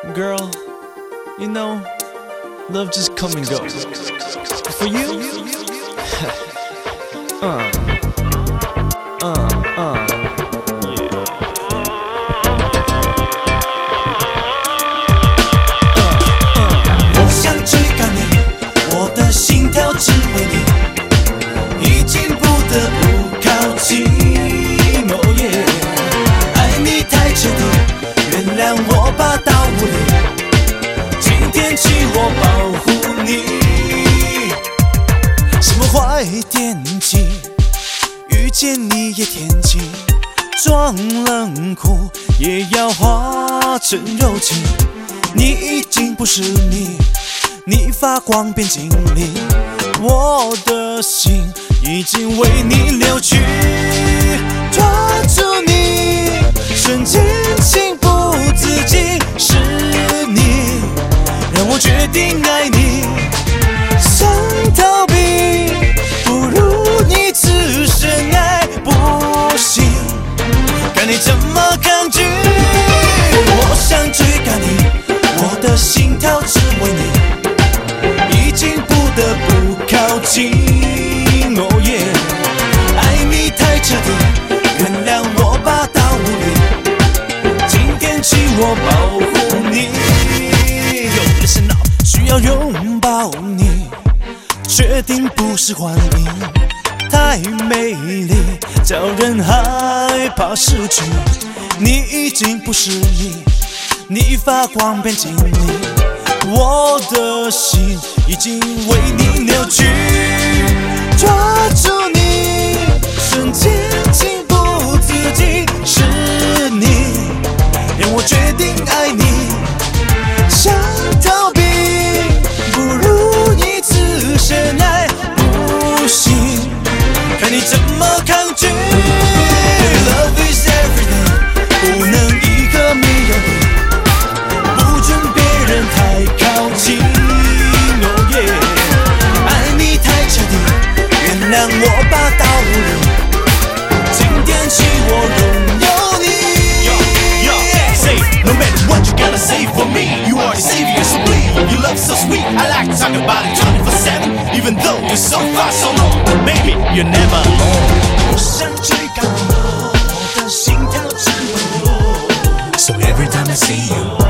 Girl, you know, love just come and go. For you, yeah. 我想追赶你，我的心跳只为你，已经不得不靠近。Oh yeah， 爱你太彻底，原谅我吧，到无理。今天起我保护你。什么坏天气，遇见你也天晴，装冷酷也要化成柔情。你已经不是你，你发光变精灵，我的心已经为你扭曲。抓住你，瞬间情不自禁，是你让我决定爱你。想逃避，不如你只深爱，不行，看你怎么抗拒。我想追赶你，我的心跳只为你，已经不得不靠近。Oh yeah， 爱你太彻底，原谅我吧，到无理。今天起我保护你。Yo, listen up， 需要拥抱你，确定不是幻影，太美丽，叫人害怕失去。你已经不是你，你发光变精灵，我的心已经为你扭曲。抓住你，瞬间情不自禁，是你让我决定爱你。想逃避，不如你只深爱，不行，看你怎么抗拒。Love is everything， 不能一刻没有你，不准别人太靠近。Oh yeah， 爱你太彻底，原谅我吧，到无理。今天起我拥有你。 Say, no matter what you gotta say for me, you are the savior, so please. Your love so sweet, I like to talk about it 24/7. Even though you're so far, so long, but baby, you're never alone. 我想追赶你，我的心跳只为你。So every time I see you